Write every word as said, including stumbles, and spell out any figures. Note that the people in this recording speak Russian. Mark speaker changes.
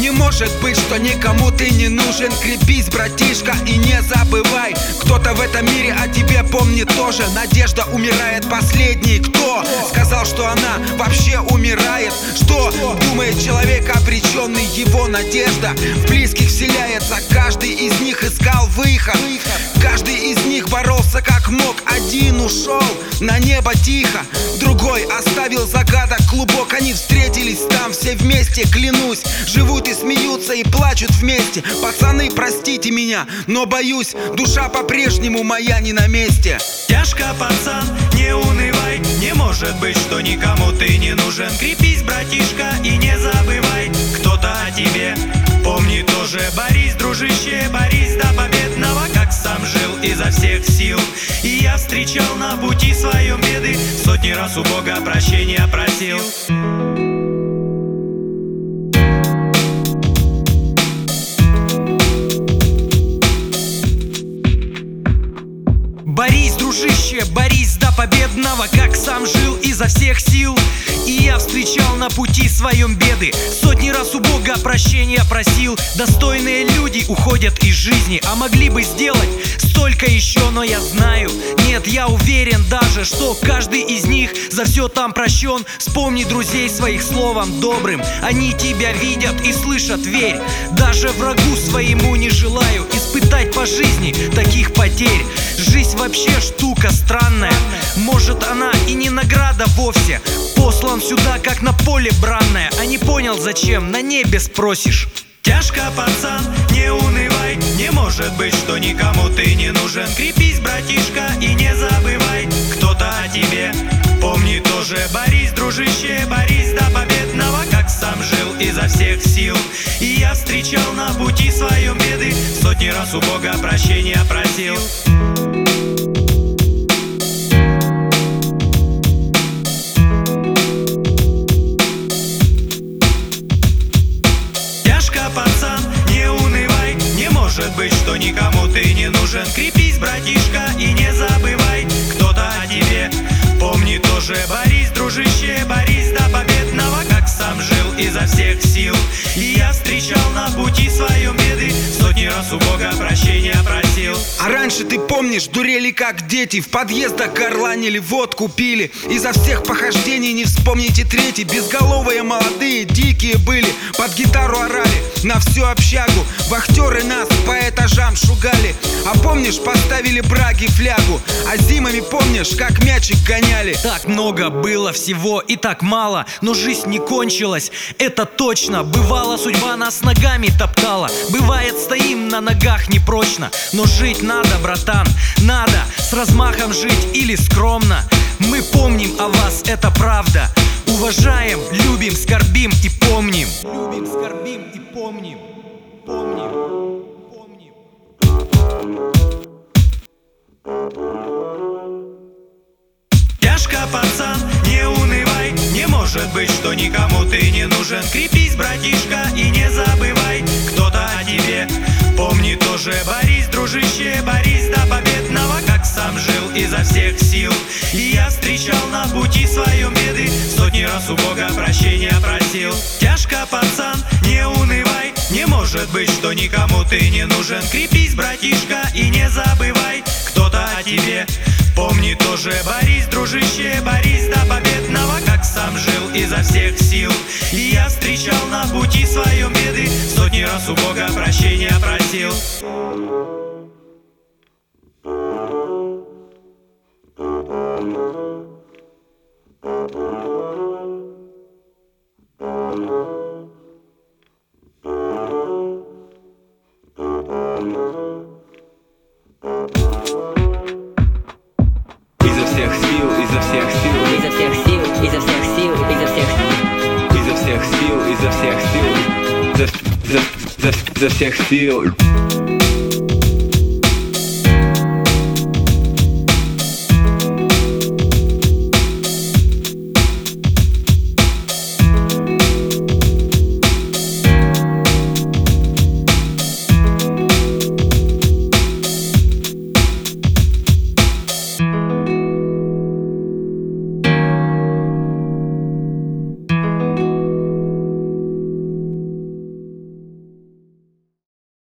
Speaker 1: Не может быть, что никому ты не нужен. Крепись, братишка, и не забывай, кто-то в этом мире о тебе помнит тоже. Надежда умирает последней. Кто сказал, что она вообще умирает? Что думает человек обреченный? Его надежда в близких вселяется. Каждый из них искал выход, каждый из них боролся как мог. Один ушел на небо тихо, другой оставил загадок клубок. Они встретились там все вместе, клянусь, живут и смеются и плачут вместе. Пацаны, простите меня, но боюсь, душа по-прежнему моя не на месте.
Speaker 2: Тяжко, пацан, не унывай, не может быть, что никому ты не нужен. Крепись, братишка, и не забывай, кто-то о тебе помни тоже. Борись, дружище, борись до победного, как сам жил изо всех сил. И я встречал на пути своем беды, сотни раз у Бога прощения просил.
Speaker 3: Борись, дружище, борись до победного, как сам жил изо всех сил. И я встречал на пути своем беды, сотни раз у Бога прощения просил. Достойные люди уходят из жизни, а могли бы сделать столько еще. Но я знаю, нет, я уверен даже, что каждый из них за все там прощен. Вспомни друзей своих словом добрым, они тебя видят и слышат, верь. Даже врагу своему не желаю испытать по жизни таких потерь. Жизнь вообще штука странная, может она и не награда вовсе. Послан сюда как на поле бранное, а не понял зачем, на небе спросишь.
Speaker 2: Тяжко, пацан, не унывай, не может быть, что никому ты не нужен. Крепись, братишка, и не забывай, кто-то о тебе помни тоже. Борись, дружище, борись до победного, как сам жил изо всех сил. И я встречал на пути своем беды, сотни раз у Бога прощения просил. Пацан, не унывай, не может быть, что никому ты не нужен. Крепись, братишка, и не забывай, кто-то о тебе помни тоже. Борись, дружище, борись до победного, как сам жил изо всех сил. И я встречал на пути своем беды, сотни раз у Бога прощения просил.
Speaker 1: А раньше, ты помнишь, дурели как дети, в подъездах горланили, водку пили. Изо всех похождений не вспомните третий. Безголовые молодые, дикие были, под гитару орали на всю общагу. Вахтеры нас по этажам шугали. А помнишь, поставили браги флягу, а зимами помнишь, как мячик гоняли.
Speaker 3: Так много было всего и так мало, но жизнь не кончилась, это точно. Бывало, судьба нас ногами топтала, бывает, стоим на ногах непрочно. Но жить надо, братан, надо с размахом жить или скромно. Мы помним о вас, это правда. Уважаем, любим, скорбим и помним. Любим, скорбим и помним. Помним, помним.
Speaker 2: Тяжко, пацан, не унывай, не может быть, что никому ты не нужен. Крепись, братишка, и не забывай, кто-то о тебе помни тоже. Борись, дружище, борись до победного, как сам жил изо всех сил. И я встречал на пути своем беды, сотни раз у Бога прощения просил. Тяжко, пацан, не унывай, не может быть, что никому ты не нужен. Крепись, братишка, и не забывай, кто-то о тебе помни тоже. Борись, дружище, борись до победного, как сам жил изо всех сил. И я встречал на пути своем беды, сотни раз у Бога прощения просил.
Speaker 4: Изо всех сил, изо всех сил,
Speaker 5: изо всех сил, изо всех сил, изо всех сил,
Speaker 4: изо всех сил, изо всех сил, за, за, за, за всех сил.